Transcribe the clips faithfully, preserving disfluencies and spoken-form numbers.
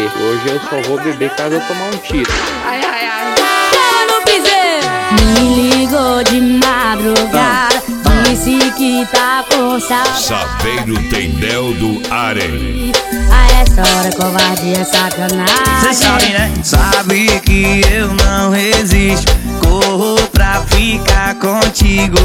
beber. Hoje eu só vou beber caso eu tomar um tiro. Ai, ai, ai. Chama no piseiro. Me ligou de madrugada, disse que tá com saudade. Sapeiro Tendel do Arém. A essa hora covardia é sacanagem. Cê sabe, né? Sabe que eu não resisto, corro pra ficar contigo.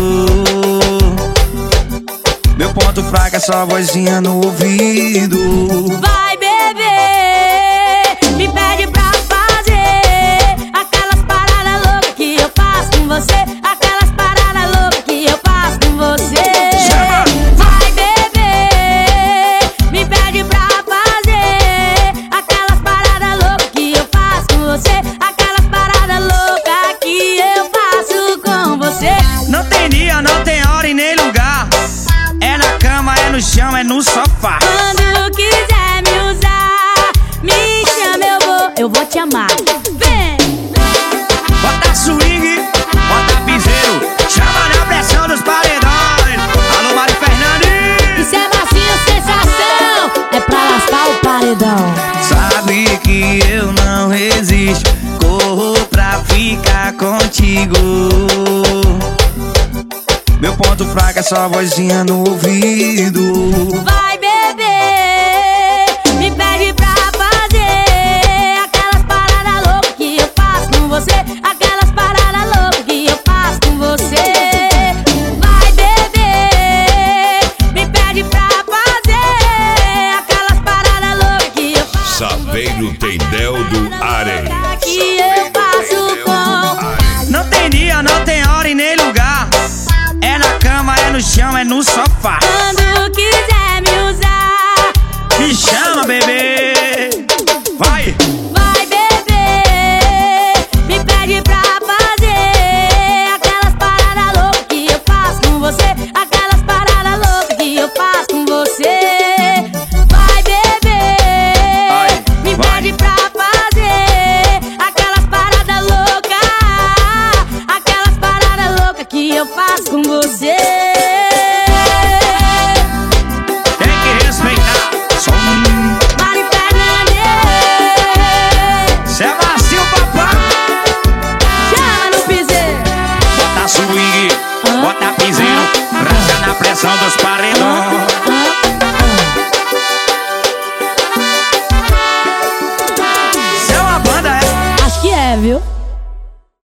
Meu ponto fraco é só a vozinha no ouvido. Vai beber, me pede pra fazer aquelas paradas loucas que eu faço com você. Aquelas paradas loucas que eu faço com você. Vai beber, me pede pra fazer aquelas paradas loucas que eu faço com você. Aquelas paradas loucas que eu faço com você. Não tem dia, não tem hora e nem lugar. É na cama, é no chão, é no sofá. Quando quiser me usar, me chama, eu vou, eu vou te amar. Vem! Bota swing, bota piseiro, chama na pressão dos paredões. Alô, Mari Fernandes. Isso é macio, sensação, é pra lascar o paredão. Sabe que eu não resisto, corro pra ficar contigo. Meu ponto fraco é só a vozinha no ouvido. Vai beber, me pede pra fazer aquelas paradas loucas que eu faço com você. Aquelas paradas loucas que eu faço com você. Vai beber, me pede pra fazer aquelas paradas loucas que eu faço. Sapeiro Tendel do Arém. Que eu faço com. Não tem dia, não tem hora e nem lugar. É na cama, é no chão, é no sofá. Quando quiser me usar, me chama, bebê.